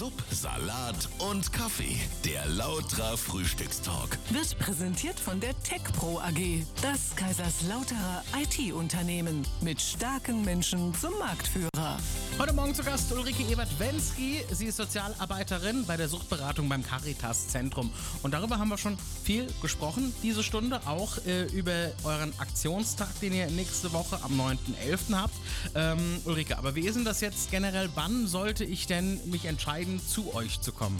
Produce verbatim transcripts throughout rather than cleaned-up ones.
Sub, Salat und Kaffee. Der Lautra Frühstückstalk. Wird präsentiert von der TechPro A G. Das Kaiserslauterer I T-Unternehmen. Mit starken Menschen zum Marktführer. Heute Morgen zu Gast Ulrike Ebert-Wensky. Sie ist Sozialarbeiterin bei der Suchtberatung beim Caritas-Zentrum. Und darüber haben wir schon viel gesprochen, diese Stunde. Auch äh, über euren Aktionstag, den ihr nächste Woche am neunten elften habt. Ähm, Ulrike, aber wie ist denn das jetzt generell? Wann sollte ich denn mich entscheiden, zu euch zu kommen?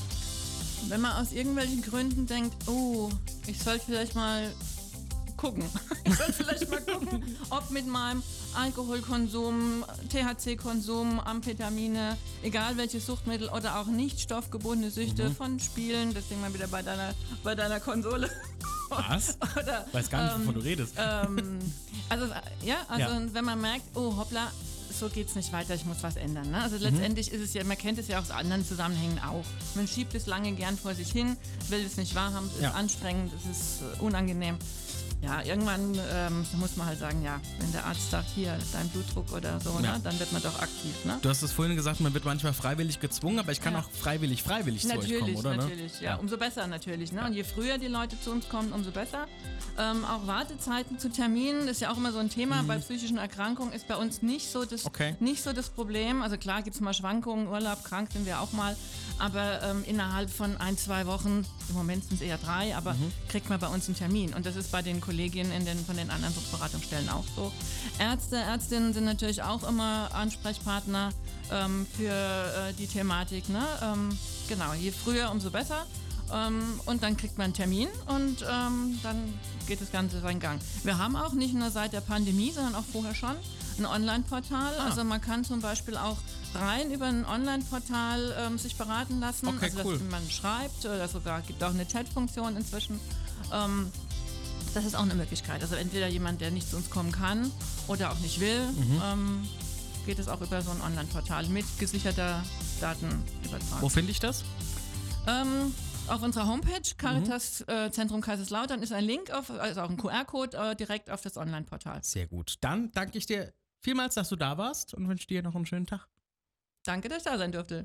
Wenn man aus irgendwelchen Gründen denkt, oh, ich sollte vielleicht mal gucken. Ich sollte vielleicht mal gucken, ob mit meinem Alkoholkonsum, T H C-Konsum, Amphetamine, egal welche Suchtmittel oder auch nicht stoffgebundene Süchte mhm. von Spielen, das Ding mal wieder bei deiner, bei deiner Konsole. Was? Oder, weiß gar nicht, ähm, wovon du redest. Ähm, also, ja, also Ja. wenn man merkt, oh hoppla, so geht's nicht weiter, ich muss was ändern. Ne? Also letztendlich ist es ja, man kennt es ja aus anderen Zusammenhängen auch. Man schiebt es lange gern vor sich hin, will es nicht wahrhaben, es ist Ja. anstrengend, es ist äh, unangenehm. Ja, irgendwann ähm, muss man halt sagen, ja, wenn der Arzt sagt, hier, dein Blutdruck oder so, Ja. ne, dann wird man doch aktiv. Ne? Du hast es vorhin gesagt, man wird manchmal freiwillig gezwungen, aber ich kann Ja. auch freiwillig, freiwillig zu euch Natürlich, kommen, oder? natürlich, Ne? ja. Umso besser natürlich. Ne? Und je früher die Leute zu uns kommen, umso besser. Ähm, auch Wartezeiten zu Terminen ist ja auch immer so ein Thema. Mhm. Bei psychischen Erkrankungen ist bei uns nicht so das, Okay. nicht so das Problem. Also klar gibt es mal Schwankungen, Urlaub, krank sind wir auch mal. Aber ähm, innerhalb von ein, zwei Wochen, im Moment sind es eher drei, aber Mhm. kriegt man bei uns einen Termin. Und das ist bei den Kolleginnen in den, von den anderen Suchtberatungsstellen auch so. Ärzte, Ärztinnen sind natürlich auch immer Ansprechpartner ähm, für äh, die Thematik. Ne? Ähm, genau, je früher, umso besser. Ähm, und dann kriegt man einen Termin und ähm, dann geht das Ganze seinen Gang. Wir haben auch nicht nur seit der Pandemie, sondern auch vorher schon ein Online-Portal. Ah. Also man kann zum Beispiel auch rein über ein Online-Portal ähm, sich beraten lassen. Okay, also cool. dass man schreibt oder sogar gibt auch eine Chat-Funktion inzwischen. Ähm, das ist auch eine Möglichkeit. Also entweder jemand, der nicht zu uns kommen kann oder auch nicht will, Mhm. ähm, geht es auch über so ein Online-Portal mit gesicherter Datenübertragung. Wo finde ich das? Ähm, auf unserer Homepage, Caritas äh, Zentrum Kaiserslautern, ist ein Link, auf, also auch ein Q R-Code äh, direkt auf das Online-Portal. Sehr gut. Dann danke ich dir vielmals, dass du da warst und wünsche dir noch einen schönen Tag. Danke, dass ich da sein durfte.